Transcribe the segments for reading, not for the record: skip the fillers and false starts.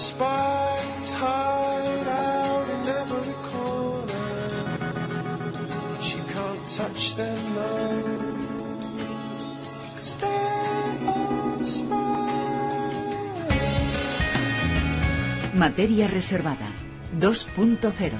spies hide out in every corner, but you can't touch them, no, 'cause they're all spies. Materia reservada 2.0.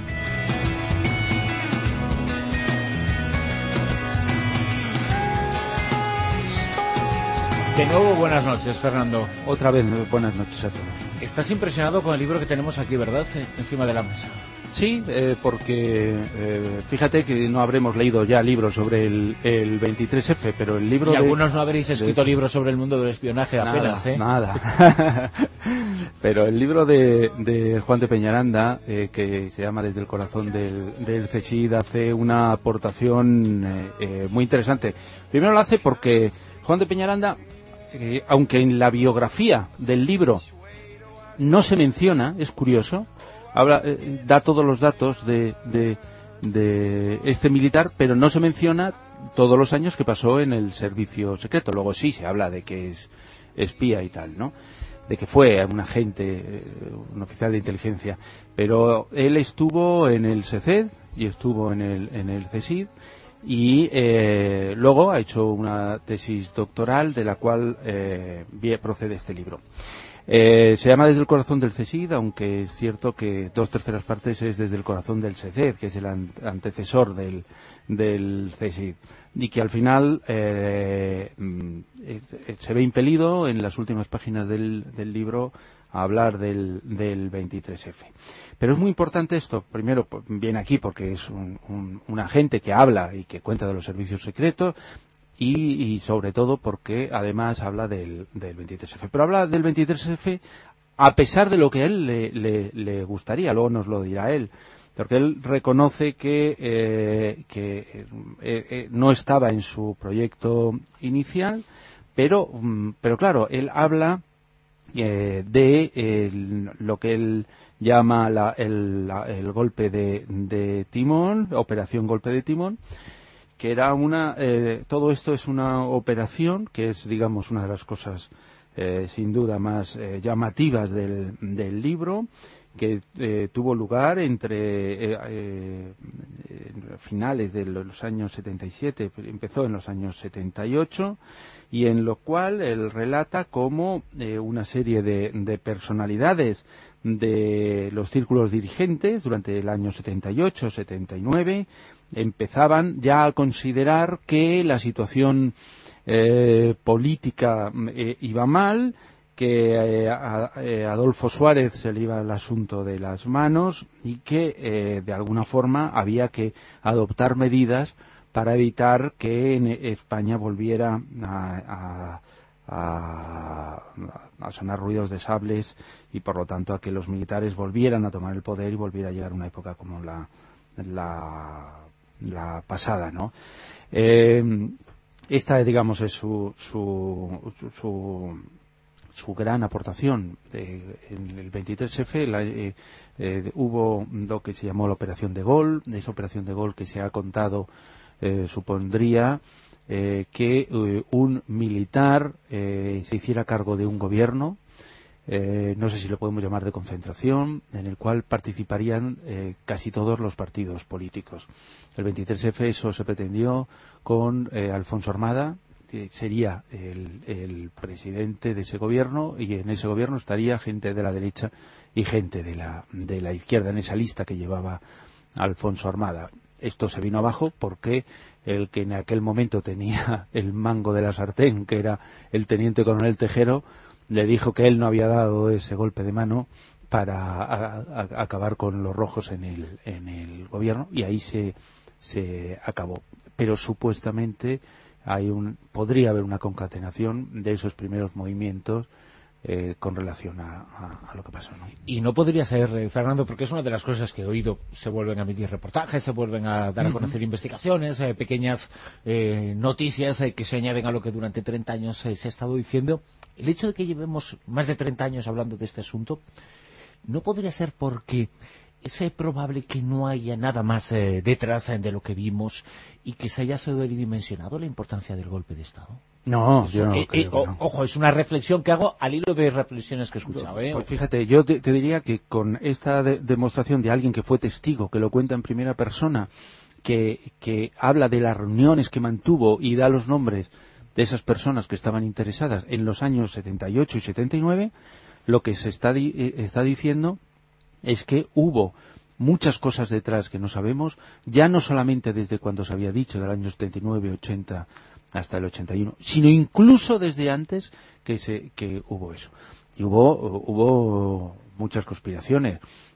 De nuevo, buenas noches, Fernando. Otra vez, buenas noches a todos. Estás impresionado con el libro que tenemos aquí, ¿verdad? Encima de la mesa. Sí, porque fíjate que no habremos leído ya libros sobre el 23F, pero el libro y algunos no habréis escrito libros sobre el mundo del espionaje apenas, Nada. Pero el libro de Juan de Peñaranda, que se llama Desde el corazón del CSIC, hace una aportación muy interesante. Primero lo hace porque Juan de Peñaranda, aunque en la biografía del libro no se menciona, es curioso, da todos los datos de este militar, pero no se menciona todos los años que pasó en el servicio secreto. Luego sí se habla de que es espía y tal, ¿no? De que fue un agente, un oficial de inteligencia. Pero él estuvo en el SECED y estuvo en el CSIC y luego ha hecho una tesis doctoral de la cual procede este libro. Se llama Desde el corazón del CSIC, aunque es cierto que 2/3 partes es desde el corazón del SECED, que es el antecesor del CSIC, y que al final se ve impelido en las últimas páginas del libro a hablar del 23F. Pero es muy importante esto. Primero, viene aquí porque es un agente que habla y que cuenta de los servicios secretos, y sobre todo porque además habla del 23F. Pero habla del 23F a pesar de lo que a él le gustaría, luego nos lo dirá él, porque él reconoce que no estaba en su proyecto inicial, pero claro, él habla de lo que él llama el golpe de timón, operación golpe de timón, que era todo esto es una operación que es, digamos, una de las cosas sin duda más llamativas del libro, que tuvo lugar entre finales de los años 77, empezó en los años 78, y en lo cual él relata cómo una serie de personalidades de los círculos dirigentes durante el año 78, 79 empezaban ya a considerar que la situación política iba mal, que a Adolfo Suárez se le iba el asunto de las manos y que de alguna forma había que adoptar medidas para evitar que en España volviera a sonar ruidos de sables y por lo tanto a que los militares volvieran a tomar el poder y volviera a llegar una época como la pasada, ¿no? Esta, digamos, es su gran aportación. En el 23F hubo lo que se llamó la Operación de Gaulle. Esa Operación de Gaulle que se ha contado supondría que un militar se hiciera cargo de un gobierno, no sé si lo podemos llamar de concentración, en el cual participarían casi todos los partidos políticos. El 23F eso se pretendió con Alfonso Armada, que sería el presidente de ese gobierno, y en ese gobierno estaría gente de la derecha y gente de la izquierda en esa lista que llevaba Alfonso Armada. Esto se vino abajo porque el que en aquel momento tenía el mango de la sartén, que era el teniente coronel Tejero, le dijo que él no había dado ese golpe de mano para acabar con los rojos en el gobierno, y ahí se acabó. Pero supuestamente podría haber una concatenación de esos primeros movimientos con relación a lo que pasó, ¿no? Y no podría ser, Fernando, porque es una de las cosas que he oído, se vuelven a emitir reportajes, se vuelven a dar a conocer investigaciones, pequeñas noticias que se añaden a lo que durante 30 años se ha estado diciendo. El hecho de que llevemos más de 30 años hablando de este asunto, ¿no podría ser porque es probable que no haya nada más detrás de lo que vimos y que se haya sobredimensionado la importancia del golpe de Estado? No, yo no creo que no. Ojo, es una reflexión que hago al hilo de reflexiones que he escuchado. Pues fíjate, yo te diría que con esta demostración de alguien que fue testigo, que lo cuenta en primera persona, que habla de las reuniones que mantuvo y da los nombres de esas personas que estaban interesadas en los años 78 y 79, lo que se está diciendo es que hubo muchas cosas detrás que no sabemos, ya no solamente desde cuando se había dicho, del año 79, 80 hasta el 81, sino incluso desde antes que hubo eso. Y hubo muchas conspiraciones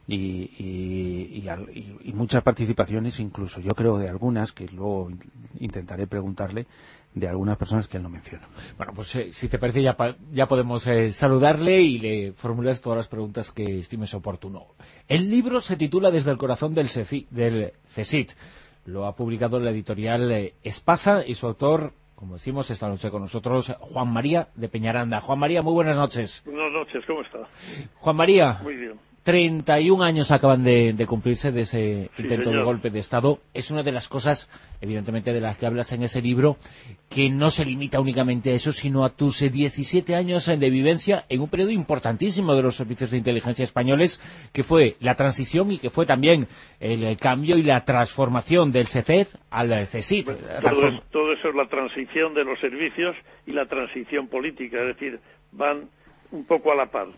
y muchas participaciones, incluso yo creo de algunas, que luego intentaré preguntarle, de algunas personas que él no menciona. Bueno, pues si te parece ya podemos saludarle y le formulas todas las preguntas que estimes oportuno. El libro se titula Desde el corazón del CSIC. Lo ha publicado la editorial Espasa y su autor, como decimos, esta noche con nosotros, Juan María de Peñaranda. Juan María, muy buenas noches. Buenas noches, ¿cómo está? Juan María. Muy bien. 31 años acaban de cumplirse de ese intento señor. de golpe de Estado. Es una de las cosas, evidentemente, de las que hablas en ese libro, que no se limita únicamente a eso, sino a tus 17 años de vivencia en un periodo importantísimo de los servicios de inteligencia españoles, que fue la transición y que fue también el cambio y la transformación del SECED al CSIC. Bueno, todo eso es la transición de los servicios y la transición política, es decir, van un poco a la par.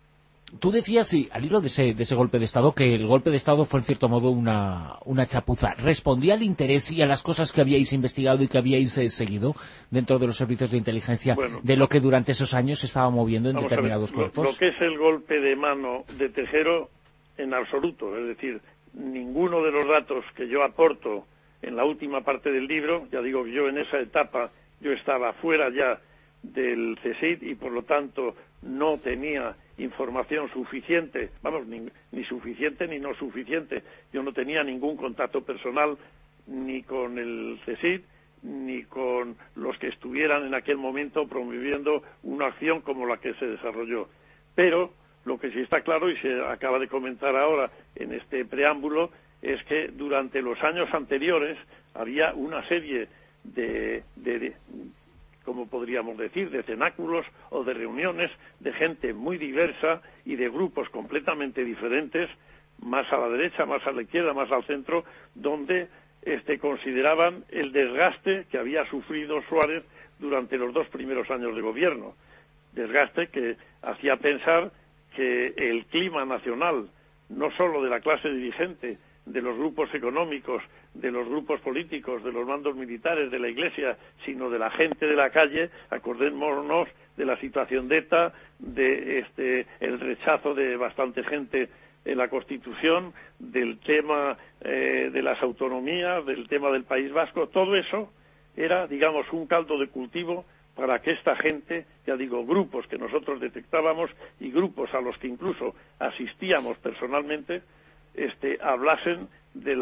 Tú decías, sí, al hilo de ese golpe de Estado, que el golpe de Estado fue en cierto modo una chapuza. ¿Respondía al interés y a las cosas que habíais investigado y que habíais seguido dentro de los servicios de inteligencia, de lo que durante esos años se estaba moviendo en determinados cuerpos? Lo que es el golpe de mano de Tejero, en absoluto. Es decir, ninguno de los datos que yo aporto en la última parte del libro, ya digo que yo en esa etapa yo estaba fuera ya del CSIC y por lo tanto no tenía información suficiente, ni suficiente ni no suficiente. Yo no tenía ningún contacto personal ni con el CSIC ni con los que estuvieran en aquel momento promoviendo una acción como la que se desarrolló. Pero lo que sí está claro y se acaba de comentar ahora en este preámbulo es que durante los años anteriores había una serie de como podríamos decir, de cenáculos o de reuniones de gente muy diversa y de grupos completamente diferentes, más a la derecha, más a la izquierda, más al centro, donde consideraban el desgaste que había sufrido Suárez durante los 2 primeros años de gobierno. Desgaste que hacía pensar que el clima nacional, no solo de la clase dirigente, de los grupos económicos, de los grupos políticos, de los mandos militares, de la Iglesia, sino de la gente de la calle. Acordémonos de la situación de ETA, de el rechazo de bastante gente en la Constitución, del tema de las autonomías, del tema del País Vasco. Todo eso era, digamos, un caldo de cultivo para que esta gente, ya digo, grupos que nosotros detectábamos y grupos a los que incluso asistíamos personalmente, hablasen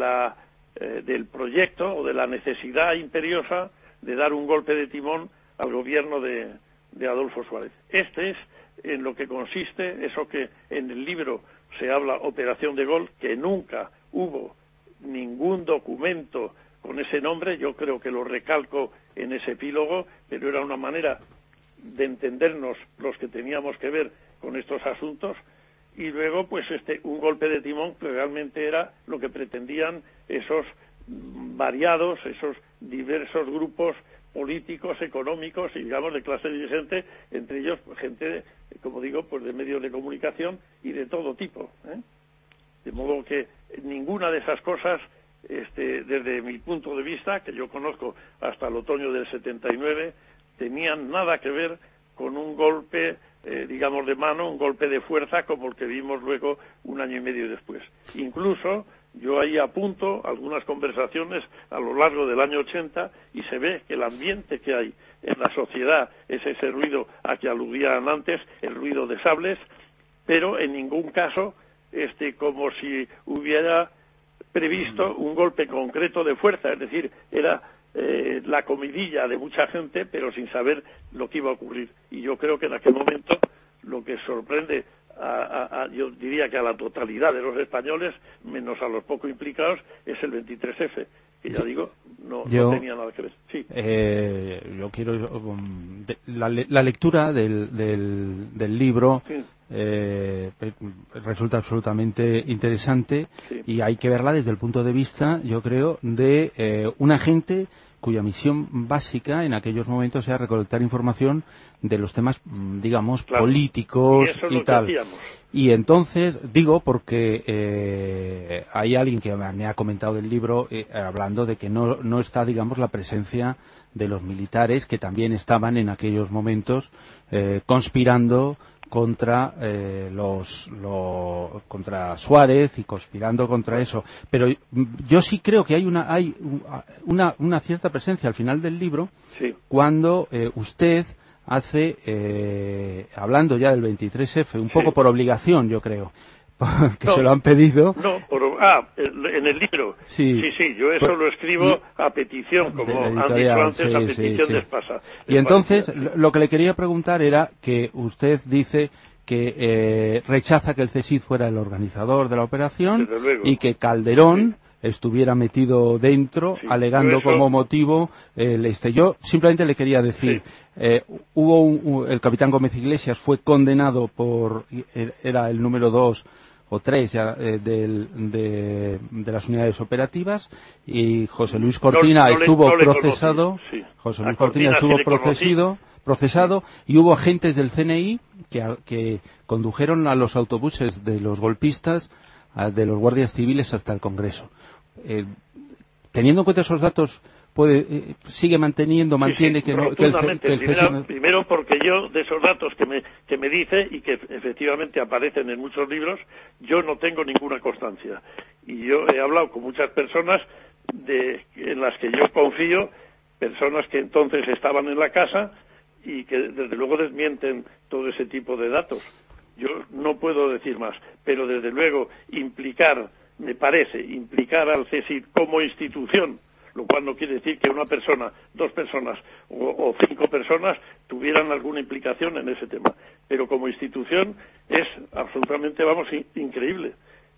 del proyecto o de la necesidad imperiosa de dar un golpe de timón al gobierno de Adolfo Suárez. Este es en lo que consiste eso que en el libro se habla Operación de Gol, que nunca hubo ningún documento con ese nombre. Yo creo que lo recalco en ese epílogo, pero era una manera de entendernos los que teníamos que ver con estos asuntos. Y luego, pues, un golpe de timón que realmente era lo que pretendían esos variados, esos diversos grupos políticos, económicos y, digamos, de clase dirigente, entre ellos gente, como digo, pues de medios de comunicación y de todo tipo, ¿eh? De modo que ninguna de esas cosas, desde mi punto de vista, que yo conozco hasta el otoño del 79, tenían nada que ver con un golpe digamos, de mano, un golpe de fuerza como el que vimos luego 1 año y medio después. Incluso yo ahí apunto algunas conversaciones a lo largo del año 80 y se ve que el ambiente que hay en la sociedad es ese ruido a que aludían antes, el ruido de sables, pero en ningún caso como si hubiera previsto un golpe concreto de fuerza, es decir, era la comidilla de mucha gente, pero sin saber lo que iba a ocurrir. Y yo creo que en aquel momento lo que sorprende yo diría que a la totalidad de los españoles, menos a los poco implicados, es el 23F, que ya digo, no tenía nada que ver. Sí. Yo quiero la lectura del libro. Sí. Resulta absolutamente interesante, sí. Y hay que verla desde el punto de vista, yo creo, de un agente cuya misión básica en aquellos momentos era recolectar información de los temas, digamos, claro, políticos y, eso y tal. hacíamos. Y entonces, digo, porque hay alguien que me ha comentado del libro hablando de que no está, digamos, la presencia de los militares que también estaban en aquellos momentos conspirando contra contra Suárez y conspirando contra eso. Pero yo sí creo que hay una cierta presencia al final del libro, sí. Cuando usted hace, hablando ya del 23F, un poco sí. por obligación, yo creo, que se lo han pedido. En el libro. Sí, yo eso lo escribo a petición, como han dicho antes, a petición de Espasa. Y entonces, lo que le quería preguntar era que usted dice que rechaza que el CSIC fuera el organizador de la operación y que Calderón estuviera metido dentro, alegando como motivo yo simplemente le quería decir, el capitán Gómez Iglesias fue condenado era el número 2 o 3 ya, de las unidades operativas, y José Luis Cortina estuvo procesado. José Luis Cortina estuvo procesado y hubo agentes del CNI que condujeron a los autobuses de los golpistas, de los guardias civiles, hasta el Congreso. Teniendo en cuenta esos datos, mantiene que el primero porque yo, de esos datos que me dice y que efectivamente aparecen en muchos libros, yo no tengo ninguna constancia. Y yo he hablado con muchas personas en las que yo confío, personas que entonces estaban en la casa y que desde luego desmienten todo ese tipo de datos. Yo no puedo decir más, pero desde luego me parece implicar al CSIC como institución, lo cual no quiere decir que una persona, 2 personas o 5 personas tuvieran alguna implicación en ese tema. Pero como institución es absolutamente, increíble.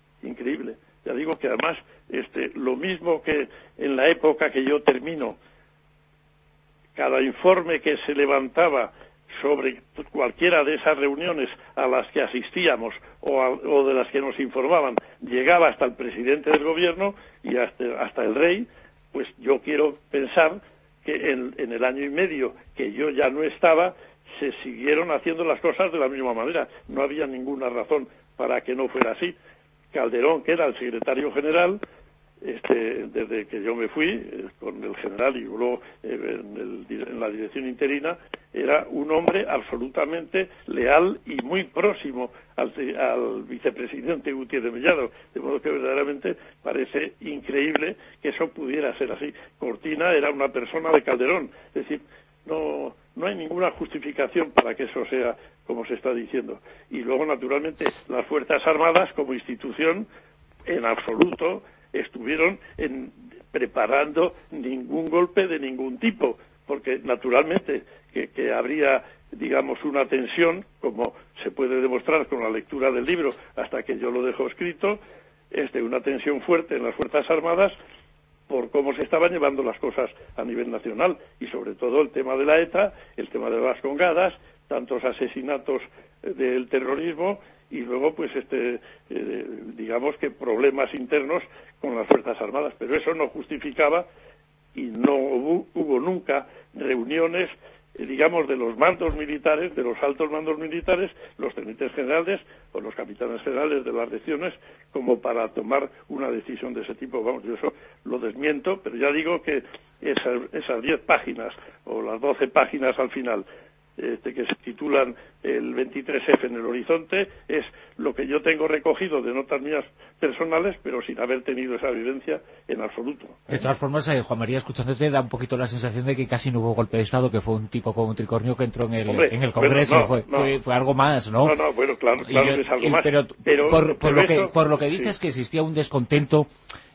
Ya digo que además, lo mismo que en la época que yo termino, cada informe que se levantaba sobre cualquiera de esas reuniones a las que asistíamos o de las que nos informaban llegaba hasta el presidente del gobierno y hasta el rey. Pues yo quiero pensar que en el año y medio que yo ya no estaba, se siguieron haciendo las cosas de la misma manera. No había ninguna razón para que no fuera así. Calderón, que era el secretario general, desde que yo me fui, con el general y luego en la dirección interina, era un hombre absolutamente leal y muy próximo al vicepresidente Gutiérrez Mellado, de modo que verdaderamente parece increíble que eso pudiera ser así. Cortina era una persona de Calderón, es decir, no hay ninguna justificación para que eso sea como se está diciendo. Y luego, naturalmente, las Fuerzas Armadas como institución, en absoluto estuvieron preparando ningún golpe de ningún tipo, porque naturalmente que habría, digamos, una tensión, como se puede demostrar con la lectura del libro hasta que yo lo dejo escrito, una tensión fuerte en las Fuerzas Armadas por cómo se estaban llevando las cosas a nivel nacional, y sobre todo el tema de la ETA, el tema de las congadas, tantos asesinatos del terrorismo, y luego pues digamos que problemas internos con las Fuerzas Armadas, pero eso no justificaba, y no hubo nunca reuniones, digamos, de los mandos militares, de los altos mandos militares, los tenientes generales o los capitanes generales de las regiones, como para tomar una decisión de ese tipo. Vamos, yo eso lo desmiento, pero ya digo que esas 10 páginas o las 12 páginas al final que se titulan el 23F en el horizonte, es lo que yo tengo recogido de notas mías personales, pero sin haber tenido esa vivencia en absoluto. De todas formas, Juan María, escuchándote, da un poquito la sensación de que casi no hubo golpe de Estado, que fue un tipo con un tricornio que entró en el Congreso. Bueno, fue algo más, ¿no? Bueno, claro que es algo más. Pero por lo que dices, sí, que existía un descontento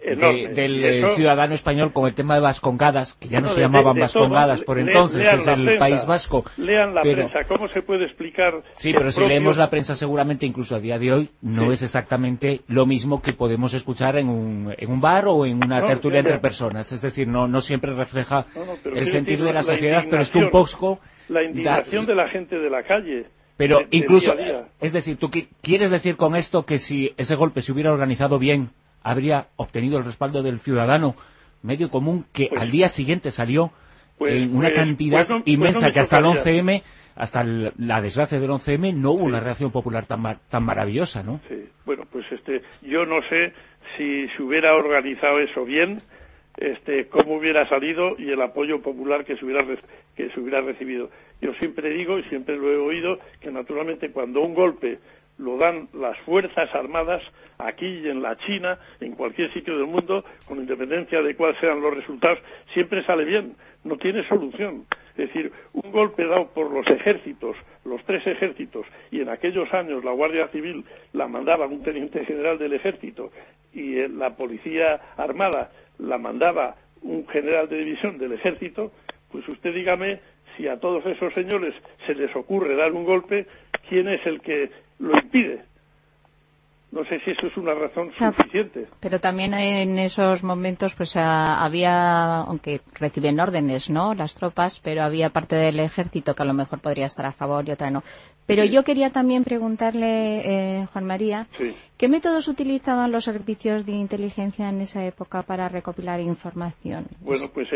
del ciudadano español con el tema de Vascongadas, que ya no se llamaban Vascongadas por entonces, es el País Vasco. Lean la prensa, ¿cómo se puede explicar? Sí, pero si leemos la prensa seguramente incluso a día de hoy no es exactamente lo mismo que podemos escuchar en un bar o en una tertulia entre personas, es decir, no siempre refleja el sentido de la sociedad, pero es que un poco... La indignación de la gente de la calle. Pero incluso, es decir, ¿tú quieres decir con esto que si ese golpe se hubiera organizado bien, habría obtenido el respaldo del ciudadano medio común que al día siguiente salió en una cantidad inmensa que hasta el 11M, hasta la desgracia del 11M, no hubo una reacción popular tan maravillosa, ¿no? Sí, bueno, pues yo no sé si se hubiera organizado eso bien, cómo hubiera salido y el apoyo popular que se hubiera recibido. Yo siempre digo, y siempre lo he oído, que naturalmente cuando un golpe lo dan las Fuerzas Armadas, aquí y en la China, en cualquier sitio del mundo, con independencia de cuáles sean los resultados, siempre sale bien, no tiene solución. Es decir, un golpe dado por los ejércitos, los 3 ejércitos, y en aquellos años la Guardia Civil la mandaba un teniente general del ejército y la Policía Armada la mandaba un general de división del ejército, pues usted dígame si a todos esos señores se les ocurre dar un golpe, ¿quién es el que lo impide? No sé si eso es una razón suficiente. Pero también en esos momentos pues había, aunque reciben órdenes, ¿no?, las tropas, pero había parte del ejército que a lo mejor podría estar a favor y otra no. Pero yo quería también preguntarle, Juan María, ¿qué métodos utilizaban los servicios de inteligencia en esa época para recopilar información? Bueno, pues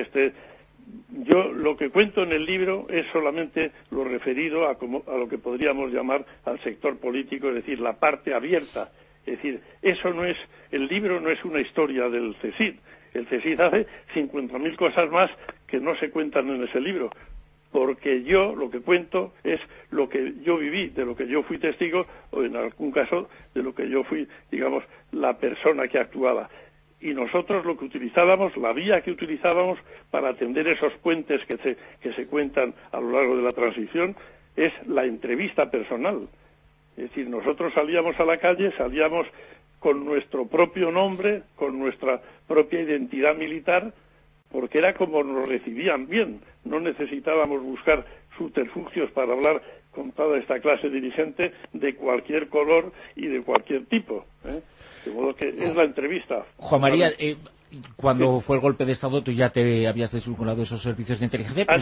yo lo que cuento en el libro es solamente lo referido a lo que podríamos llamar al sector político, es decir, la parte abierta. Es decir, el libro no es una historia del CSIC. El CSIC hace 50.000 cosas más que no se cuentan en ese libro, porque yo lo que cuento es lo que yo viví, de lo que yo fui testigo, o en algún caso de lo que yo fui, digamos, la persona que actuaba. Y nosotros lo que utilizábamos, la vía que utilizábamos para atender esos puentes que se cuentan a lo largo de la transición, es la entrevista personal. Es decir, nosotros salíamos a la calle, salíamos con nuestro propio nombre, con nuestra propia identidad militar, porque era como nos recibían bien. No necesitábamos buscar subterfugios para hablar con toda esta clase dirigente de cualquier color y de cualquier tipo, ¿eh? De modo que es la entrevista. Juan María, cuando fue el golpe de Estado, tú ya te habías desvinculado de esos servicios de inteligencia, pero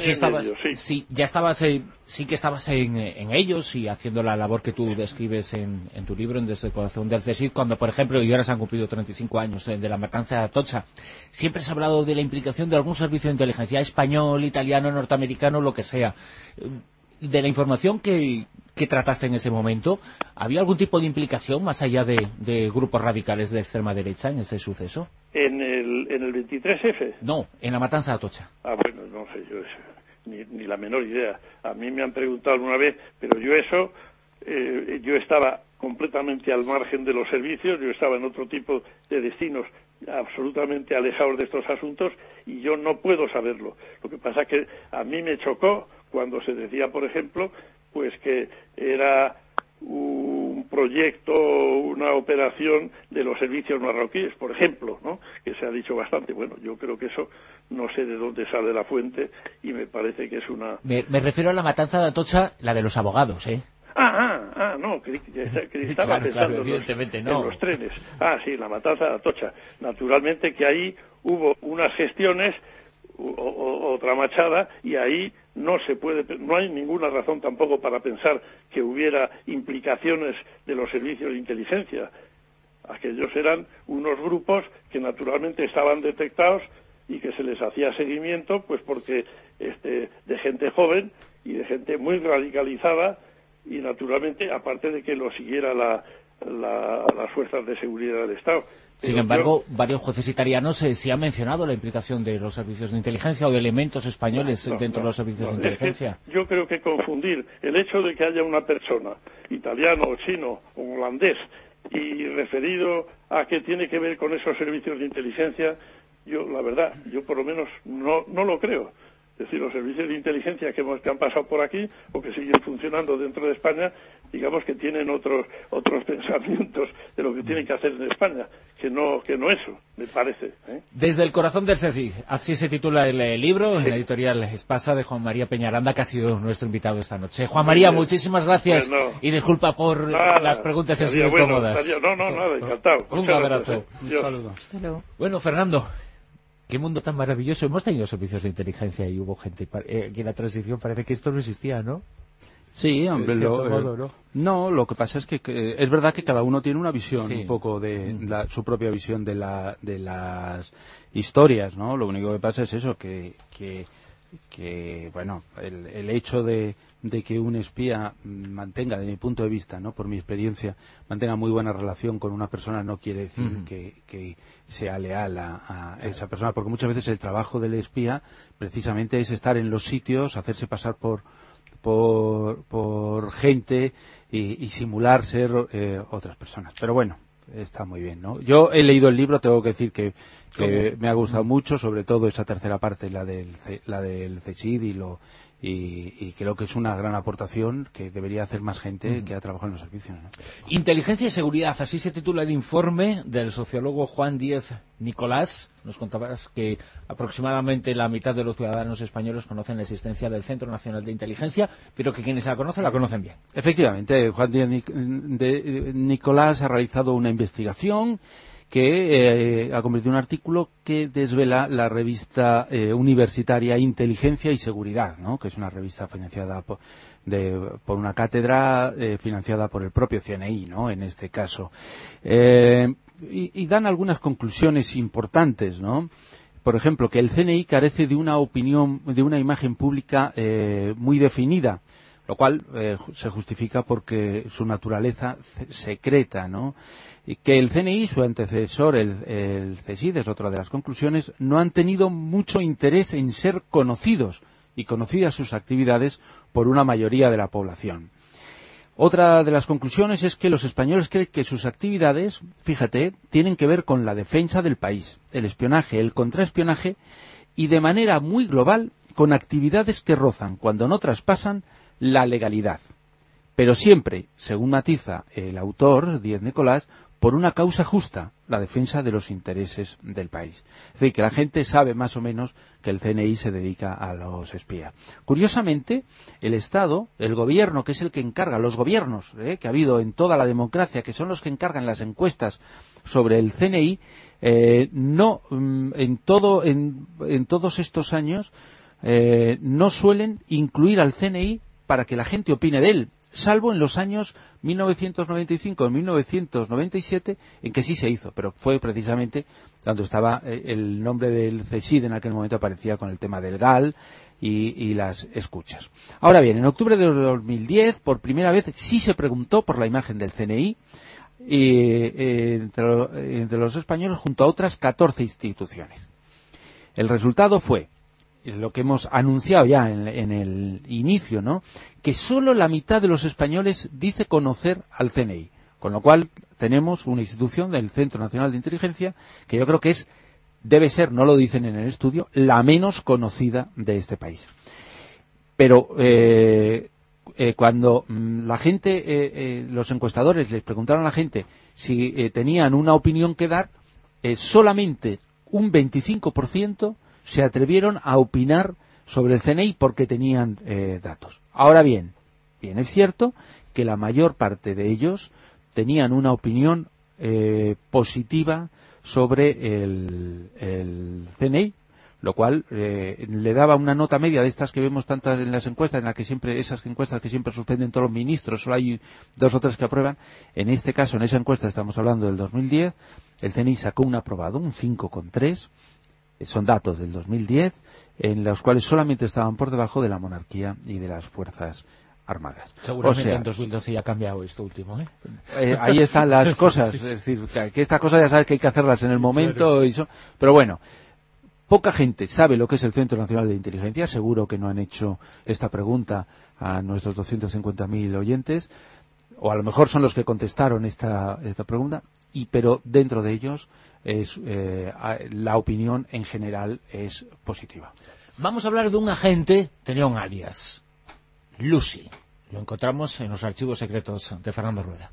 sí que estabas en ellos y haciendo la labor que tú describes en tu libro, Desde el corazón del CSIC, cuando, por ejemplo, y ahora se han cumplido 35 años de la matanza de Atocha. Siempre se ha hablado de la implicación de algún servicio de inteligencia español, italiano, norteamericano, lo que sea. De la información que trataste en ese momento, ¿había algún tipo de implicación más allá de grupos radicales de extrema derecha en ese suceso? ¿En el 23F? No, en la matanza de Atocha. Bueno, no sé, yo ni la menor idea. A mí me han preguntado alguna vez, pero yo estaba completamente al margen de los servicios, yo estaba en otro tipo de destinos absolutamente alejados de estos asuntos y yo no puedo saberlo. Lo que pasa es que a mí me chocó cuando se decía, por ejemplo, pues que era un proyecto, una operación de los servicios marroquíes, por ejemplo, ¿no?, que se ha dicho bastante. Bueno, yo creo que eso no sé de dónde sale la fuente y me parece que es una... Me refiero a la matanza de Atocha, la de los abogados, ¿eh? No, que estaba pensando evidentemente en los trenes. Sí, la matanza de Atocha. Naturalmente que ahí hubo unas gestiones, otra machada, y ahí no hay ninguna razón tampoco para pensar que hubiera implicaciones de los servicios de inteligencia. Aquellos eran unos grupos que naturalmente estaban detectados y que se les hacía seguimiento, pues porque de gente joven y de gente muy radicalizada, y naturalmente, aparte de que lo siguiera las fuerzas de seguridad del Estado. Sin embargo, varios jueces italianos sí han mencionado la implicación de los servicios de inteligencia o de elementos españoles dentro de los servicios de inteligencia. Yo creo que confundir el hecho de que haya una persona, italiano o chino o holandés, y referido a que tiene que ver con esos servicios de inteligencia, la verdad, yo por lo menos no lo creo. Es decir, los servicios de inteligencia que han pasado por aquí o que siguen funcionando dentro de España, digamos que tienen otros pensamientos de lo que tienen que hacer en España, que no eso, me parece. Desde el corazón del Sefi, así se titula el libro, en la editorial Espasa, de Juan María Peñaranda, que ha sido nuestro invitado esta noche. Juan María, muchísimas gracias, y disculpa por las preguntas, han sido incómodas. Nada, encantado. Un abrazo. Un saludo. Hasta luego. Bueno, Fernando, qué mundo tan maravilloso. Hemos tenido servicios de inteligencia y hubo gente que en la transición parece que esto no existía, ¿no? Sí, hombre, ¿no? Lo que pasa es que es verdad que cada uno tiene una visión, Sí. un poco de su propia visión de las historias, ¿no? Lo único que pasa es eso, que bueno, el hecho de que un espía mantenga, desde mi punto de vista, ¿no? Por mi experiencia, mantenga muy buena relación con una persona no quiere decir que sea leal a esa persona, porque muchas veces el trabajo del espía precisamente es estar en los sitios, hacerse pasar por gente y simular ser otras personas. Pero bueno, está muy bien, ¿no? Yo he leído el libro, tengo que decir que me ha gustado mucho, sobre todo esa tercera parte, la del CSID y creo que es una gran aportación que debería hacer más gente que ha trabajado en los servicios, ¿no? Inteligencia y seguridad, así se titula el informe del sociólogo Juan Díez Nicolás. Nos contabas que aproximadamente la mitad de los ciudadanos españoles conocen la existencia del Centro Nacional de Inteligencia, pero que quienes la conocen bien. Efectivamente, Juan Díez Nicolás ha realizado una investigación que ha convertido en un artículo que desvela la revista universitaria Inteligencia y Seguridad, ¿no? Que es una revista financiada por una cátedra financiada por el propio CNI, ¿no? En este caso. Y dan algunas conclusiones importantes, ¿no? Por ejemplo, que el CNI carece de una opinión, de una imagen pública muy definida, lo cual se justifica porque su naturaleza secreta, ¿no? Y que el CNI, su antecesor, el CSID, es otra de las conclusiones, no han tenido mucho interés en ser conocidos y conocidas sus actividades por una mayoría de la población. Otra de las conclusiones es que los españoles creen que sus actividades, fíjate, tienen que ver con la defensa del país, el espionaje, el contraespionaje y de manera muy global con actividades que rozan, cuando no traspasan, la legalidad. Pero siempre, según matiza el autor, Díez Nicolás, por una causa justa, la defensa de los intereses del país. Es decir, que la gente sabe más o menos que el CNI se dedica a los espías. Curiosamente, el Estado, el gobierno, que es el que encarga, los gobiernos que ha habido en toda la democracia, que son los que encargan las encuestas sobre el CNI, en todos estos años no suelen incluir al CNI para que la gente opine de él, salvo en los años 1995 y 1997, en que sí se hizo, pero fue precisamente cuando estaba el nombre del CSID, en aquel momento aparecía con el tema del GAL y las escuchas. Ahora bien, en octubre de 2010, por primera vez, sí se preguntó por la imagen del CNI entre los españoles junto a otras 14 instituciones. El resultado fue lo que hemos anunciado ya en el inicio, ¿no? Que solo la mitad de los españoles dice conocer al CNI, con lo cual tenemos una institución del Centro Nacional de Inteligencia que yo creo que debe ser, no lo dicen en el estudio, la menos conocida de este país. Pero cuando la gente, los encuestadores les preguntaron a la gente si tenían una opinión que dar, solamente un 25% se atrevieron a opinar sobre el CNI porque tenían datos. Ahora bien, es cierto que la mayor parte de ellos tenían una opinión positiva sobre el CNI, lo cual le daba una nota media de estas que vemos tantas en las encuestas, esas encuestas que siempre suspenden todos los ministros, solo hay 2 o 3 que aprueban. En este caso, en esa encuesta, estamos hablando del 2010, el CNI sacó un aprobado, un 5,3. Son datos del 2010, en los cuales solamente estaban por debajo de la monarquía y de las Fuerzas Armadas. Seguramente en 2012 ya ha cambiado esto último, ahí están las cosas, es decir, que estas cosas ya sabes que hay que hacerlas en el momento, claro. Pero bueno, poca gente sabe lo que es el Centro Nacional de Inteligencia, seguro que no han hecho esta pregunta a nuestros 250.000 oyentes, o a lo mejor son los que contestaron esta pregunta, pero dentro de ellos la opinión en general es positiva. Vamos a hablar de un agente, tenía un alias, Lucy. Lo encontramos en los archivos secretos de Fernando Rueda.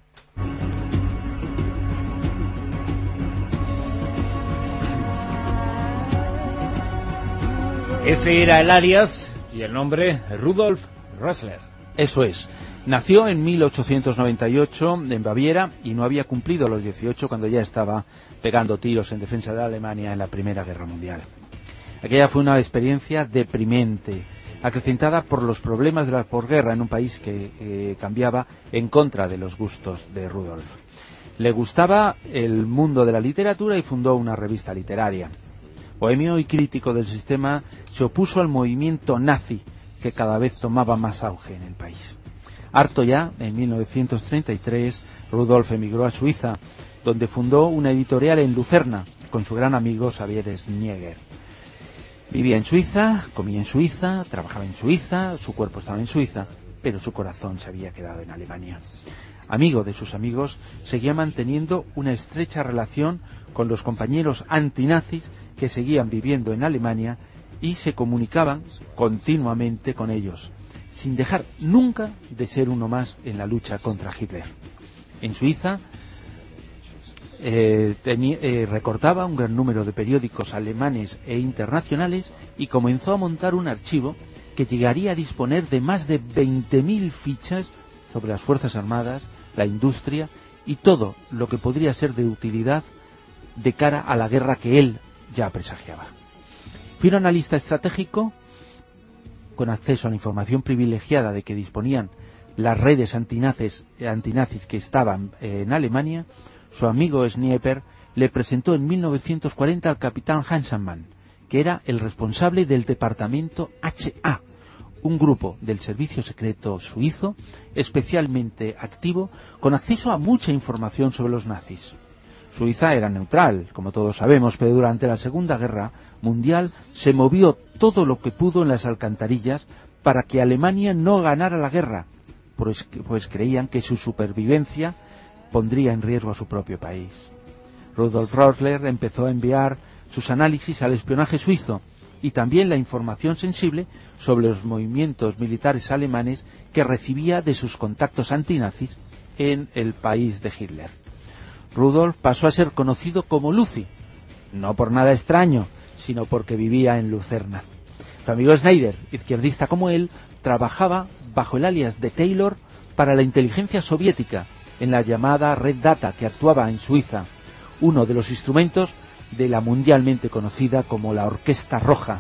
Ese era el alias y el nombre Rudolf Rössler. Eso es. Nació en 1898 en Baviera y no había cumplido los 18 cuando ya estaba pegando tiros en defensa de Alemania en la Primera Guerra Mundial. Aquella fue una experiencia deprimente, acrecentada por los problemas de la posguerra en un país que cambiaba en contra de los gustos de Rudolf. Le gustaba el mundo de la literatura y fundó una revista literaria. Bohemio y crítico del sistema, se opuso al movimiento nazi que cada vez tomaba más auge en el país. Harto ya, en 1933, Rudolf emigró a Suiza, donde fundó una editorial en Lucerna con su gran amigo Xavier Schneeger. Vivía en Suiza, comía en Suiza, trabajaba en Suiza, su cuerpo estaba en Suiza, pero su corazón se había quedado en Alemania. Amigo de sus amigos, seguía manteniendo una estrecha relación con los compañeros antinazis que seguían viviendo en Alemania y se comunicaban continuamente con ellos, sin dejar nunca de ser uno más en la lucha contra Hitler. En Suiza recortaba un gran número de periódicos alemanes e internacionales y comenzó a montar un archivo que llegaría a disponer de más de 20.000 fichas sobre las Fuerzas Armadas, la industria y todo lo que podría ser de utilidad de cara a la guerra que él ya presagiaba. Fue un analista estratégico con acceso a la información privilegiada de que disponían las redes antinazis que estaban en Alemania. Su amigo Schneeper le presentó en 1940 al capitán Hanselmann, que era el responsable del departamento HA, un grupo del servicio secreto suizo especialmente activo con acceso a mucha información sobre los nazis. Suiza era neutral, como todos sabemos, pero durante la Segunda Guerra Mundial se movió todo lo que pudo en las alcantarillas para que Alemania no ganara la guerra, pues creían que su supervivencia pondría en riesgo a su propio país. Rudolf Rössler empezó a enviar sus análisis al espionaje suizo y también la información sensible sobre los movimientos militares alemanes que recibía de sus contactos antinazis en el país de Hitler. Rudolf pasó a ser conocido como Lucy, no por nada extraño, sino porque vivía en Lucerna. Su amigo Schneider, izquierdista como él, trabajaba bajo el alias de Taylor para la inteligencia soviética en la llamada Red Data que actuaba en Suiza, uno de los instrumentos de la mundialmente conocida como la Orquesta Roja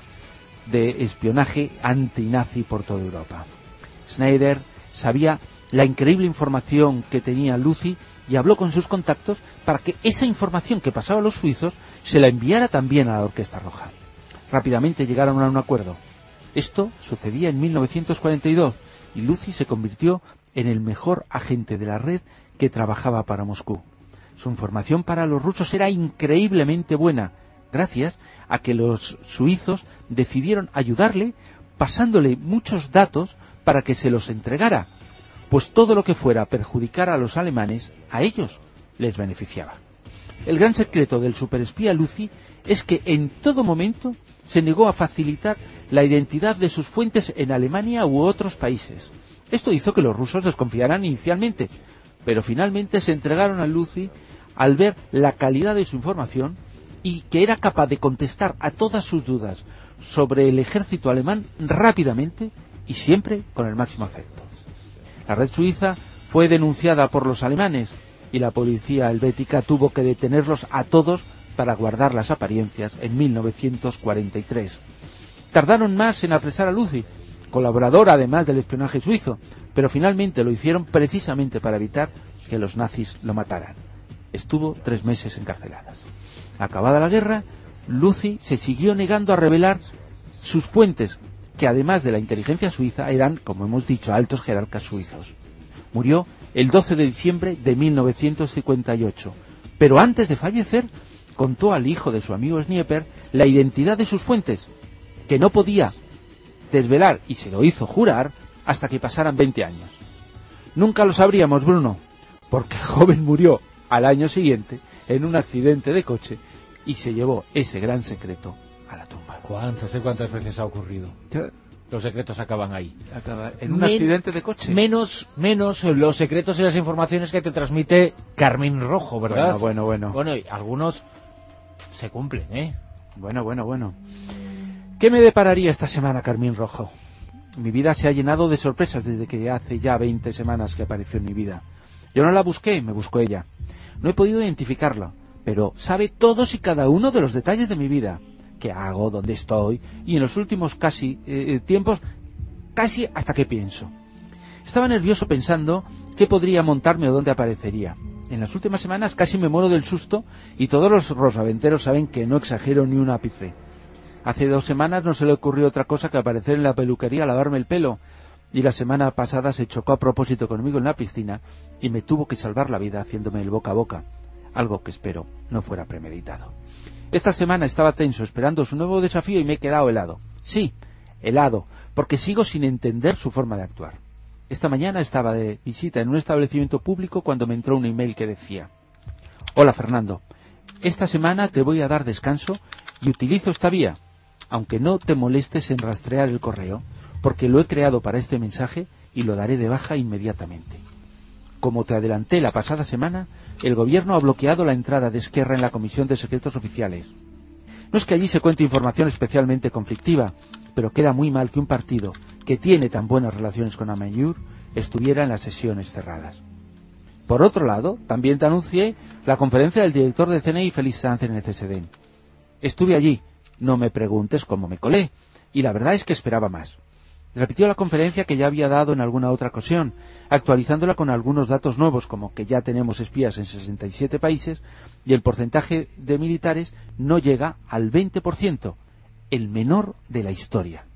de espionaje antinazi por toda Europa. Schneider sabía la increíble información que tenía Lucy y habló con sus contactos para que esa información que pasaba a los suizos se la enviara también a la Orquesta Roja. Rápidamente llegaron a un acuerdo. Esto sucedía en 1942 y Lucy se convirtió en el mejor agente de la red que trabajaba para Moscú. Su información para los rusos era increíblemente buena, gracias a que los suizos decidieron ayudarle pasándole muchos datos para que se los entregara, pues todo lo que fuera a perjudicar a los alemanes, a ellos les beneficiaba. El gran secreto del superespía Lucy es que en todo momento se negó a facilitar la identidad de sus fuentes en Alemania u otros países. Esto hizo que los rusos desconfiaran inicialmente, pero finalmente se entregaron a Lucy al ver la calidad de su información y que era capaz de contestar a todas sus dudas sobre el ejército alemán rápidamente y siempre con el máximo afecto. La red suiza fue denunciada por los alemanes y la policía helvética tuvo que detenerlos a todos para guardar las apariencias en 1943. Tardaron más en apresar a Lucy, colaborador además del espionaje suizo, pero finalmente lo hicieron precisamente para evitar que los nazis lo mataran. Estuvo 3 meses encarcelada. Acabada la guerra, Lucy se siguió negando a revelar sus fuentes, que además de la inteligencia suiza eran, como hemos dicho, altos jerarcas suizos. Murió el 12 de diciembre de 1958, pero antes de fallecer contó al hijo de su amigo Schneeper la identidad de sus fuentes, que no podía desvelar y se lo hizo jurar hasta que pasaran 20 años. Nunca lo sabríamos, Bruno, porque el joven murió al año siguiente en un accidente de coche y se llevó ese gran secreto a la tumba. ¿Cuántas veces ha ocurrido? Los secretos acaban ahí. En un accidente de coche. Menos los secretos y las informaciones que te transmite Carmín Rojo, ¿verdad? Bueno. Bueno, y algunos se cumplen, ¿eh? Bueno. ¿Qué me depararía esta semana, Carmín Rojo? Mi vida se ha llenado de sorpresas desde que hace ya 20 semanas que apareció en mi vida. Yo no la busqué, me buscó ella. No he podido identificarla, pero sabe todos y cada uno de los detalles de mi vida. ¿Qué hago? ¿Dónde estoy? Y en los últimos tiempos, casi hasta qué pienso. Estaba nervioso pensando qué podría montarme o dónde aparecería. En las últimas semanas casi me muero del susto y todos los rosaventeros saben que no exagero ni un ápice. Hace 2 semanas no se le ocurrió otra cosa que aparecer en la peluquería a lavarme el pelo, y la semana pasada se chocó a propósito conmigo en la piscina y me tuvo que salvar la vida haciéndome el boca a boca, algo que espero no fuera premeditado. Esta semana estaba tenso esperando su nuevo desafío y me he quedado helado. Sí, helado, porque sigo sin entender su forma de actuar. Esta mañana estaba de visita en un establecimiento público cuando me entró un email que decía: Hola Fernando, esta semana te voy a dar descanso y utilizo esta vía, aunque no te molestes en rastrear el correo, porque lo he creado para este mensaje y lo daré de baja inmediatamente. Como te adelanté la pasada semana, el gobierno ha bloqueado la entrada de Esquerra en la Comisión de Secretos Oficiales. No es que allí se cuente información especialmente conflictiva, pero queda muy mal que un partido que tiene tan buenas relaciones con Amaiur estuviera en las sesiones cerradas. Por otro lado, también te anuncié la conferencia del director del CNI, Félix Sanz, en el CSD. Estuve allí, no me preguntes cómo me colé, y la verdad es que esperaba más. Repitió la conferencia que ya había dado en alguna otra ocasión, actualizándola con algunos datos nuevos, como que ya tenemos espías en 67 países y el porcentaje de militares no llega al 20%, el menor de la historia.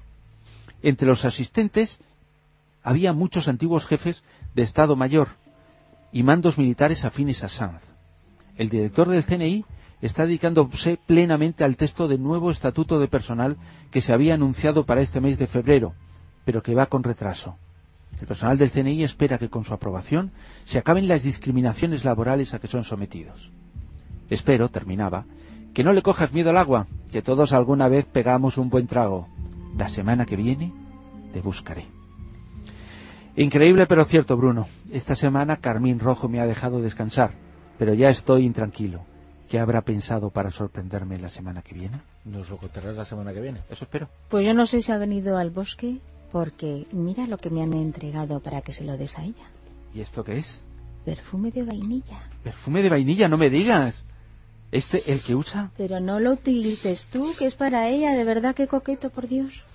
Entre los asistentes había muchos antiguos jefes de Estado Mayor y mandos militares afines a Sanz. El director del CNI está dedicándose plenamente al texto del nuevo estatuto de personal que se había anunciado para este mes de febrero, pero que va con retraso. El personal del CNI espera que con su aprobación se acaben las discriminaciones laborales a que son sometidos. Espero, terminaba, que no le cojas miedo al agua, que todos alguna vez pegamos un buen trago. La semana que viene te buscaré. Increíble pero cierto, Bruno. Esta semana Carmín Rojo me ha dejado descansar, pero ya estoy intranquilo. ¿Qué habrá pensado para sorprenderme la semana que viene? Nos lo contarás la semana que viene. Eso espero. Pues yo no sé si ha venido al bosque, porque mira lo que me han entregado para que se lo des a ella. ¿Y esto qué es? Perfume de vainilla. ¿Perfume de vainilla? No me digas. ¿Este el que usa? Pero no lo utilices tú, que es para ella. De verdad, qué coqueto, por Dios.